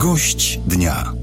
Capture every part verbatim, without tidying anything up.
Gość dnia.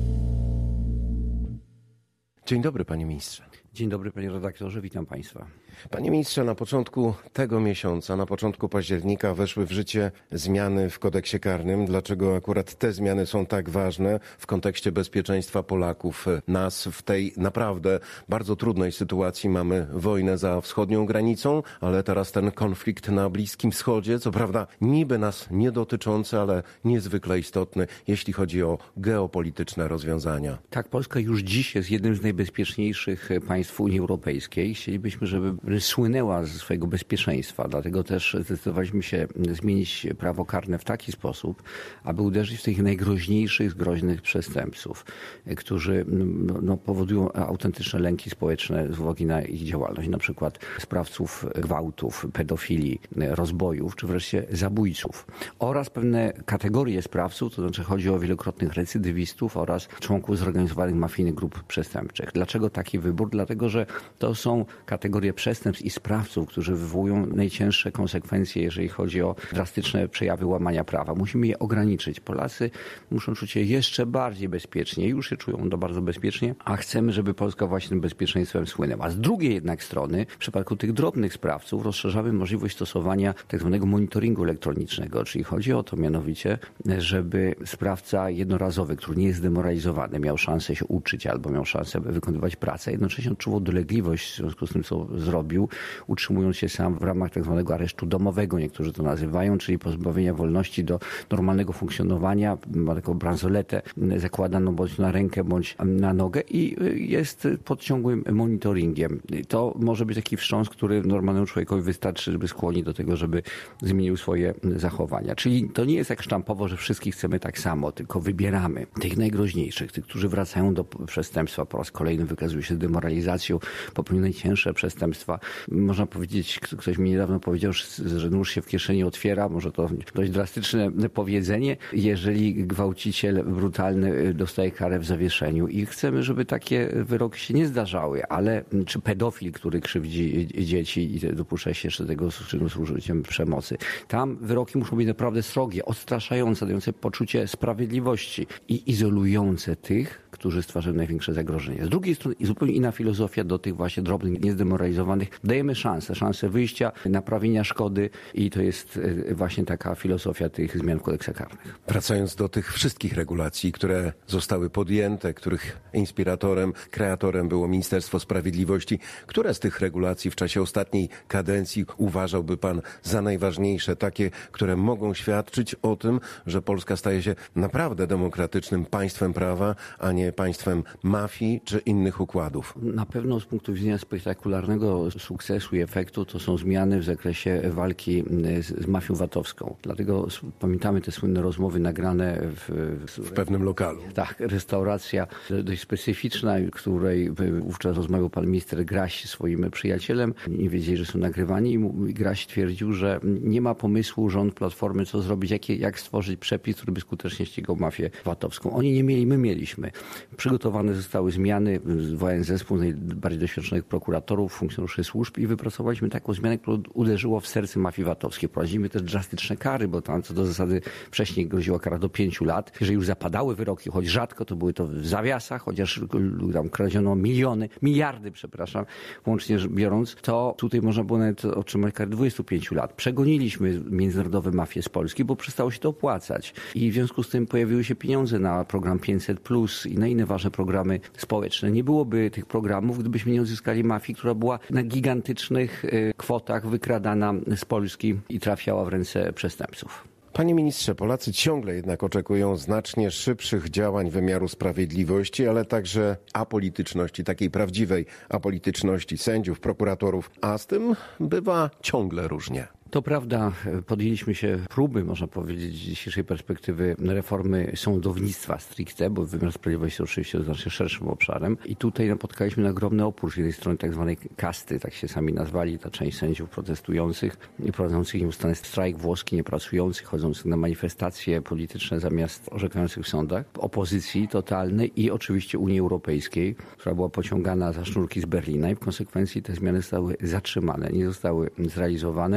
Dzień dobry, panie ministrze. Dzień dobry, panie redaktorze, witam państwa. Panie ministrze, na początku tego miesiąca, na początku października weszły w życie zmiany w kodeksie karnym. Dlaczego akurat te zmiany są tak ważne w kontekście bezpieczeństwa Polaków? Nas w tej naprawdę bardzo trudnej sytuacji. Mamy wojnę za wschodnią granicą, ale teraz ten konflikt na Bliskim Wschodzie, co prawda niby nas nie dotyczący, ale niezwykle istotny, jeśli chodzi o geopolityczne rozwiązania. Tak, Polska już dziś jest jednym z najbezpieczniejszych państw Unii Europejskiej. Chcielibyśmy, żeby słynęła ze swojego bezpieczeństwa. Dlatego też zdecydowaliśmy się zmienić prawo karne w taki sposób, aby uderzyć w tych najgroźniejszych z groźnych przestępców, którzy no, powodują autentyczne lęki społeczne z uwagi na ich działalność. Na przykład sprawców gwałtów, pedofilii, rozbojów, czy wreszcie zabójców. Oraz pewne kategorie sprawców, to znaczy chodzi o wielokrotnych recydywistów oraz członków zorganizowanych mafijnych grup przestępczych. Dlaczego taki wybór? Dlatego, że to są kategorie przestępstw i sprawców, którzy wywołują najcięższe konsekwencje, jeżeli chodzi o drastyczne przejawy łamania prawa. Musimy je ograniczyć. Polacy muszą czuć się jeszcze bardziej bezpiecznie. Już się czują to bardzo bezpiecznie, a chcemy, żeby Polska właśnie tym bezpieczeństwem słynęła. Z drugiej jednak strony, w przypadku tych drobnych sprawców rozszerzamy możliwość stosowania tak zwanego monitoringu elektronicznego, czyli chodzi o to mianowicie, żeby sprawca jednorazowy, który nie jest zdemoralizowany, miał szansę się uczyć albo miał szansę wykonywać pracę, jednocześnie odczuwał dolegliwość w związku z tym, co zrobił, utrzymując się sam w ramach tak zwanego aresztu domowego, niektórzy to nazywają, czyli pozbawienia wolności do normalnego funkcjonowania, ma taką bransoletę zakładaną bądź na rękę, bądź na nogę i jest pod ciągłym monitoringiem. To może być taki wstrząs, który normalnemu człowiekowi wystarczy, żeby skłonić do tego, żeby zmienił swoje zachowania. Czyli to nie jest jak sztampowo, że wszystkich chcemy tak samo, tylko wybieramy tych najgroźniejszych, tych, którzy wracają do przestępstwa, po raz kolejny wykazują się demoralizacją, popełniają najcięższe przestępstwa. Można powiedzieć, ktoś mi niedawno powiedział, że nóż się w kieszeni otwiera, może to dość drastyczne powiedzenie, jeżeli gwałciciel brutalny dostaje karę w zawieszeniu i chcemy, żeby takie wyroki się nie zdarzały, ale czy pedofil, który krzywdzi dzieci i dopuszcza się jeszcze tego czynu z użyciem przemocy. Tam wyroki muszą być naprawdę srogie, odstraszające, dające poczucie sprawiedliwości i izolujące tych, którzy stwarzają największe zagrożenie. Z drugiej strony zupełnie inna filozofia do tych właśnie drobnych, niezdemoralizowanych. Dajemy szansę, szansę wyjścia, naprawienia szkody i to jest właśnie taka filozofia tych zmian w kodeksach karnych. Wracając do tych wszystkich regulacji, które zostały podjęte, których inspiratorem, kreatorem było Ministerstwo Sprawiedliwości, które z tych regulacji w czasie ostatniej kadencji uważałby pan za najważniejsze, takie, które mogą świadczyć o tym, że Polska staje się naprawdę demokratycznym państwem prawa, a nie państwem mafii czy innych układów? Na pewno z punktu widzenia spektakularnego sukcesu i efektu to są zmiany w zakresie walki z, z mafią VAT-owską. Dlatego pamiętamy te słynne rozmowy nagrane w, w, w pewnym lokalu. Tak, restauracja dość specyficzna, w której wówczas rozmawiał pan minister Graś swoim przyjacielem. Nie wiedzieli, że są nagrywani i Graś twierdził, że nie ma pomysłu rząd Platformy, co zrobić, jak, jak stworzyć przepis, który by skutecznie ścigał mafię VAT-owską. Oni nie mieli, my mieliśmy. Przygotowane zostały zmiany, zwołałem zespół najbardziej doświadczonych prokuratorów, funkcjonariuszy służb i wypracowaliśmy taką zmianę, która uderzyła w serce mafii VAT-owskiej. Prowadzimy też drastyczne kary, bo tam co do zasady wcześniej groziła kara do pięciu lat. Jeżeli już zapadały wyroki, choć rzadko, to były to w zawiasach, chociaż tam kradziono miliony, miliardy, przepraszam, łącznie biorąc, to tutaj można było nawet otrzymać karę dwudziestu pięciu lat. Przegoniliśmy międzynarodowe mafie z Polski, bo przestało się to opłacać. I w związku z tym pojawiły się pieniądze na program pięćset plus i na inne ważne programy społeczne. Nie byłoby tych programów, gdybyśmy nie odzyskali mafii, która była na gigantycznych kwotach wykradana z Polski i trafiała w ręce przestępców. Panie ministrze, Polacy ciągle jednak oczekują znacznie szybszych działań wymiaru sprawiedliwości, ale także apolityczności, takiej prawdziwej apolityczności sędziów, prokuratorów, a z tym bywa ciągle różnie. To prawda, podjęliśmy się próby, można powiedzieć, z dzisiejszej perspektywy reformy sądownictwa stricte, bo wymiar sprawiedliwości oczywiście jest znacznie szerszym obszarem i tutaj napotkaliśmy na ogromny opór z jednej strony tak zwanej kasty, tak się sami nazwali, ta część sędziów protestujących, prowadzących nieustanny strajk włoski, niepracujących, chodzących na manifestacje polityczne zamiast orzekających w sądach, opozycji totalnej i oczywiście Unii Europejskiej, która była pociągana za sznurki z Berlina i w konsekwencji te zmiany zostały zatrzymane, nie zostały zrealizowane.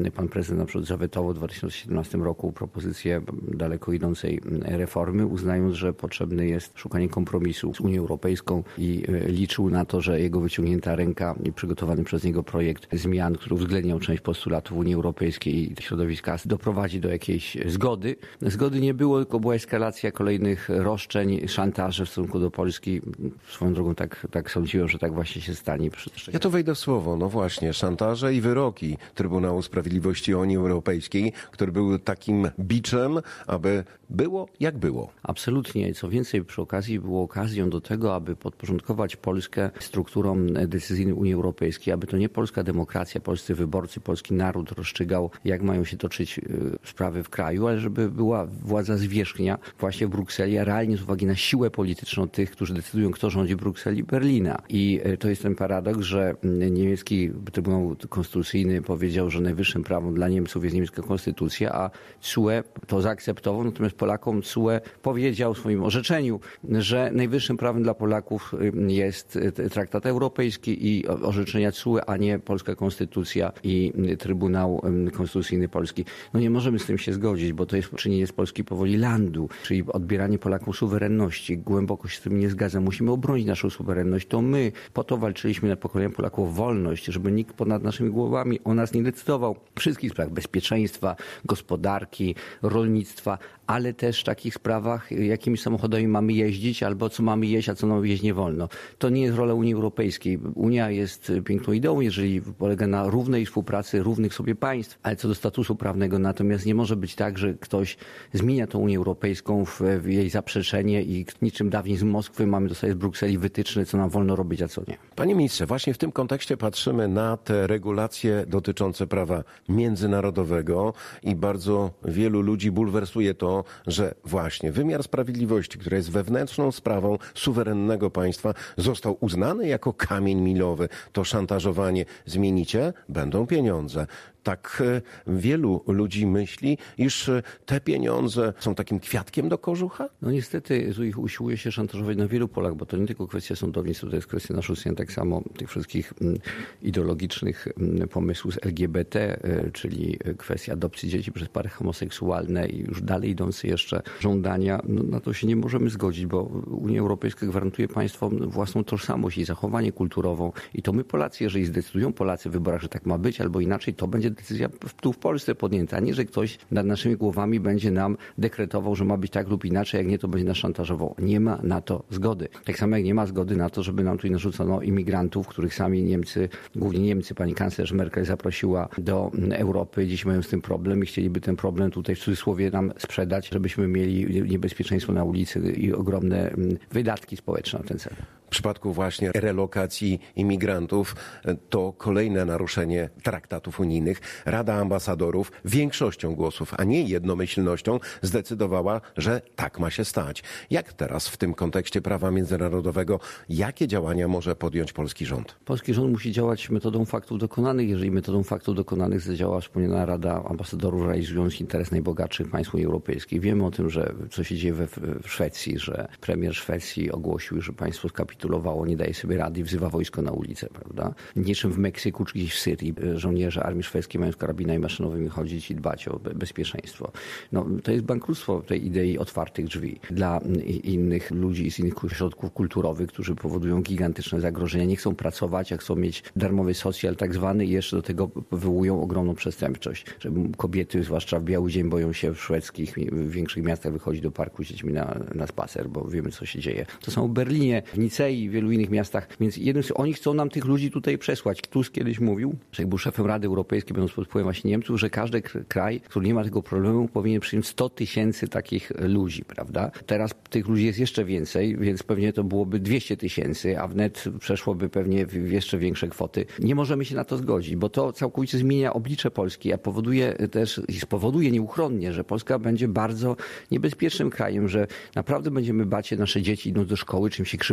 pan prezydent na przykład zawetował w dwa tysiące siedemnastym roku propozycję daleko idącej reformy, uznając, że potrzebne jest szukanie kompromisu z Unią Europejską i liczył na to, że jego wyciągnięta ręka i przygotowany przez niego projekt zmian, który uwzględniał część postulatów Unii Europejskiej i środowiska, doprowadzi do jakiejś zgody. Zgody nie było, tylko była eskalacja kolejnych roszczeń, szantaży w stosunku do Polski. Swoją drogą tak, tak sądziłem, że tak właśnie się stanie. Ja to wejdę w słowo. No właśnie, szantaże i wyroki Trybunału Sprawiedliwości Unii Europejskiej, który był takim biczem, aby było jak było. Absolutnie. Co więcej, przy okazji było okazją do tego, aby podporządkować Polskę strukturom decyzyjnym Unii Europejskiej, aby to nie polska demokracja, polscy wyborcy, polski naród rozstrzygał, jak mają się toczyć sprawy w kraju, ale żeby była władza zwierzchnia właśnie w Brukseli, a realnie z uwagi na siłę polityczną tych, którzy decydują, kto rządzi Brukseli, Berlina. I to jest ten paradoks, że niemiecki Trybunał Konstytucyjny powiedział, że najwyższym prawem dla Niemców jest niemiecka konstytucja, a C U E to zaakceptował, natomiast Polakom C U E powiedział w swoim orzeczeniu, że najwyższym prawem dla Polaków jest traktat europejski i orzeczenia C U E, a nie polska konstytucja i Trybunał Konstytucyjny Polski. No nie możemy z tym się zgodzić, bo to jest czynienie z Polski powoli landu, czyli odbieranie Polakom suwerenności. Głęboko się z tym nie zgadzam. Musimy obronić naszą suwerenność. To my po to walczyliśmy na pokolenie Polaków o wolność, żeby nikt ponad naszymi głowami o nas nie decydował. W wszystkich sprawach bezpieczeństwa, gospodarki, rolnictwa, ale też w takich sprawach, jakimi samochodami mamy jeździć, albo co mamy jeść, a co nam jeść nie wolno. To nie jest rola Unii Europejskiej. Unia jest piękną ideą, jeżeli polega na równej współpracy równych sobie państw, ale co do statusu prawnego, natomiast nie może być tak, że ktoś zmienia tą Unię Europejską w, w jej zaprzeczenie i niczym dawniej z Moskwy mamy dostać z Brukseli wytyczne, co nam wolno robić, a co nie. Panie ministrze, właśnie w tym kontekście patrzymy na te regulacje dotyczące prawa międzynarodowego i bardzo wielu ludzi bulwersuje to, że właśnie wymiar sprawiedliwości, który jest wewnętrzną sprawą suwerennego państwa, został uznany jako kamień milowy. To szantażowanie zmienicie, będą pieniądze. Tak wielu ludzi myśli, iż te pieniądze są takim kwiatkiem do kożucha? No niestety tu ich usiłuje się szantażować na wielu polach, bo to nie tylko kwestia sądownictwa, to jest kwestia narzucenia tak samo tych wszystkich ideologicznych pomysłów z L G B T, czyli kwestia adopcji dzieci przez pary homoseksualne i już dalej idące jeszcze żądania. No, na to się nie możemy zgodzić, bo Unia Europejska gwarantuje państwom własną tożsamość i zachowanie kulturową i to my Polacy, jeżeli zdecydują Polacy w wyborach, że tak ma być albo inaczej, to będzie decyzja tu w Polsce podjęta, a nie, że ktoś nad naszymi głowami będzie nam dekretował, że ma być tak lub inaczej, jak nie, to będzie nas szantażował. Nie ma na to zgody. Tak samo jak nie ma zgody na to, żeby nam tutaj narzucono imigrantów, których sami Niemcy, głównie Niemcy, pani kanclerz Merkel zaprosiła do Europy. Dziś mają z tym problem i chcieliby ten problem tutaj w cudzysłowie nam sprzedać, żebyśmy mieli niebezpieczeństwo na ulicy i ogromne wydatki społeczne na ten cel. W przypadku właśnie relokacji imigrantów to kolejne naruszenie traktatów unijnych. Rada Ambasadorów większością głosów, a nie jednomyślnością zdecydowała, że tak ma się stać. Jak teraz w tym kontekście prawa międzynarodowego, jakie działania może podjąć polski rząd? Polski rząd musi działać metodą faktów dokonanych. Jeżeli metodą faktów dokonanych zadziała wspomniana Rada Ambasadorów, realizując interes najbogatszych państw Unii Europejskiej. Wiemy o tym, że co się dzieje we, w Szwecji, że premier Szwecji ogłosił, że państwo skapitulowało, nie daje sobie rady i wzywa wojsko na ulicę, prawda? Niczym w Meksyku czy gdzieś w Syrii żołnierze armii szwedzkiej mają z karabinami maszynowymi chodzić i dbać o bezpieczeństwo. No, to jest bankructwo tej idei otwartych drzwi dla innych ludzi z innych środków kulturowych, którzy powodują gigantyczne zagrożenia. Nie chcą pracować, a chcą mieć darmowy socjal tak zwany i jeszcze do tego wywołują ogromną przestępczość. Że kobiety, zwłaszcza w biały dzień, boją się w szwedzkich, w większych miastach wychodzić do parku z dziećmi na, na spacer, bo wiemy, co się dzieje. To są w Berlinie, w Nicei i w wielu innych miastach. Więc jednym z, oni chcą nam tych ludzi tutaj przesłać. Tusk kiedyś mówił, że jak był szefem Rady Europejskiej, będąc pod wpływem właśnie Niemców, że każdy kraj, który nie ma tego problemu, powinien przyjąć sto tysięcy takich ludzi, prawda? Teraz tych ludzi jest jeszcze więcej, więc pewnie to byłoby dwieście tysięcy, a wnet przeszłoby pewnie w jeszcze większe kwoty. Nie możemy się na to zgodzić, bo to całkowicie zmienia oblicze Polski, a powoduje też, i spowoduje nieuchronnie, że Polska będzie bardzo niebezpiecznym krajem, że naprawdę będziemy bać się nasze dzieci idąc do szkoły, czym się krzywda nie stanie.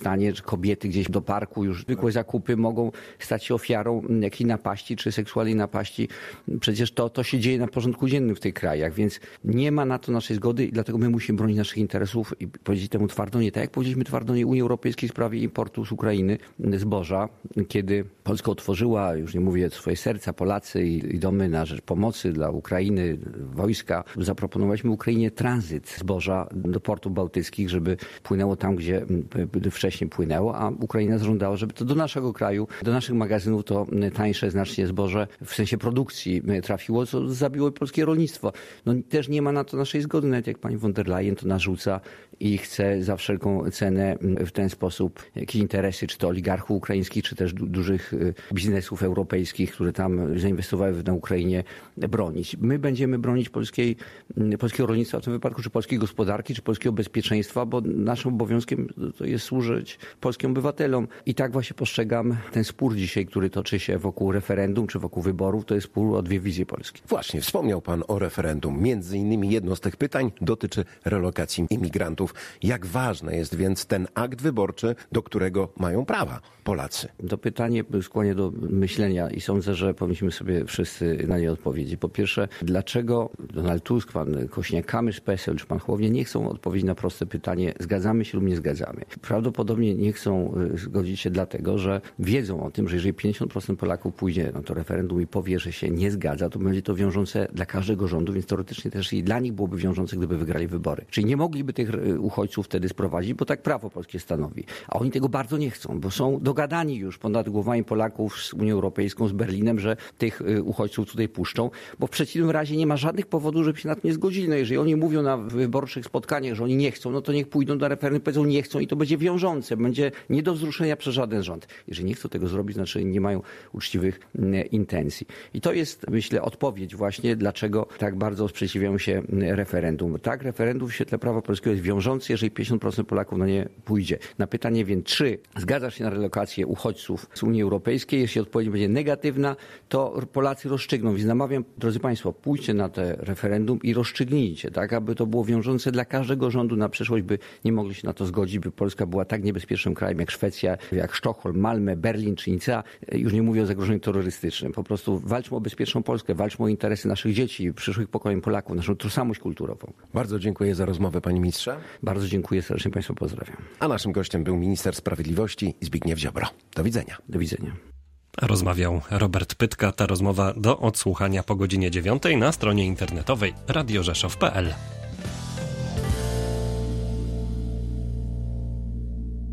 stanie, że kobiety gdzieś do parku, już zwykłe zakupy mogą stać się ofiarą jakiejś napaści czy seksualnej napaści. Przecież to, to się dzieje na porządku dziennym w tych krajach, więc nie ma na to naszej zgody i dlatego my musimy bronić naszych interesów i powiedzieć temu twardo nie. Tak jak powiedzieliśmy twardo nie Unii Europejskiej w sprawie importu z Ukrainy zboża, kiedy Polska otworzyła, już nie mówię, swoje serca, Polacy i, i domy na rzecz pomocy dla Ukrainy, wojska, zaproponowaliśmy Ukrainie tranzyt zboża do portów bałtyckich, żeby płynęło tam, gdzie wcześniej płynęło, a Ukraina zażądała, żeby to do naszego kraju, do naszych magazynów to tańsze znacznie zboże w sensie produkcji trafiło, co zabiło polskie rolnictwo. No też nie ma na to naszej zgody, nawet jak pani von der Leyen to narzuca i chce za wszelką cenę w ten sposób jakieś interesy, czy to oligarchów ukraińskich, czy też du- dużych biznesów europejskich, które tam zainwestowały na Ukrainie, bronić. My będziemy bronić polskiej, polskiego rolnictwa w tym wypadku, czy polskiej gospodarki, czy polskiego bezpieczeństwa, bo naszym obowiązkiem to jest służyć polskim obywatelom. I tak właśnie postrzegam ten spór dzisiaj, który toczy się wokół referendum, czy wokół wyborów, to jest spór o dwie wizje Polski. Właśnie, wspomniał pan o referendum. Między innymi jedno z tych pytań dotyczy relokacji imigrantów. Jak ważny jest więc ten akt wyborczy, do którego mają prawa Polacy? To pytanie skłania do myślenia i sądzę, że powinniśmy sobie wszyscy na nie odpowiedzieć. Po pierwsze, dlaczego Donald Tusk, pan Kośniak-Kamysz z P S L czy pan Hołownia nie chcą odpowiedzieć na proste pytanie, zgadzamy się lub nie zgadzamy? Prawdopodobnie nie chcą zgodzić się dlatego, że wiedzą o tym, że jeżeli pięćdziesiąt procent Polaków pójdzie na to referendum i powie, że się nie zgadza, to będzie to wiążące dla każdego rządu, więc teoretycznie też i dla nich byłoby wiążące, gdyby wygrali wybory. Czyli nie mogliby tych uchodźców wtedy sprowadzić, bo tak prawo polskie stanowi. A oni tego bardzo nie chcą, bo są dogadani już ponad głowami Polaków z Unią Europejską, z Berlinem, że tych uchodźców tutaj puszczą, bo w przeciwnym razie nie ma żadnych powodów, żeby się na to nie zgodzili. No jeżeli oni mówią na wyborczych spotkaniach, że oni nie chcą, no to niech pójdą do referendum, powiedzą nie chcą i to będzie wiążące, będzie nie do wzruszenia przez żaden rząd. Jeżeli nie chcą tego zrobić, znaczy nie mają uczciwych intencji. I to jest, myślę, odpowiedź właśnie, dlaczego tak bardzo sprzeciwiają się referendum. Tak, referendum w świetle prawa polskiego jest wiążące, jeżeli pięćdziesiąt procent Polaków na nie pójdzie. Na pytanie więc, czy zgadzasz się na relokację uchodźców z Unii Europejskiej? Jeśli odpowiedź będzie negatywna, to Polacy rozstrzygną. Więc namawiam, drodzy państwo, pójdźcie na te referendum i rozstrzygnijcie, tak, aby to było wiążące dla każdego rządu na przyszłość, by nie mogli się na to zgodzić, by Polska była tak niebezpiecznym krajem jak Szwecja, jak Sztokholm, Malmö, Berlin czy Nicea. Już nie mówię o zagrożeniu terrorystycznym. Po prostu walczmy o bezpieczną Polskę, walczmy o interesy naszych dzieci, przyszłych pokoleń Polaków, naszą tożsamość kulturową. Bardzo dziękuję za rozmowę, panie ministrze. Bardzo dziękuję, serdecznie państwa pozdrawiam. A naszym gościem był minister sprawiedliwości Zbigniew Ziobro. Do widzenia. Do widzenia. Rozmawiał Robert Pytka. Ta rozmowa do odsłuchania po godzinie dziewiątej na stronie internetowej radio rzeszow kropka p l.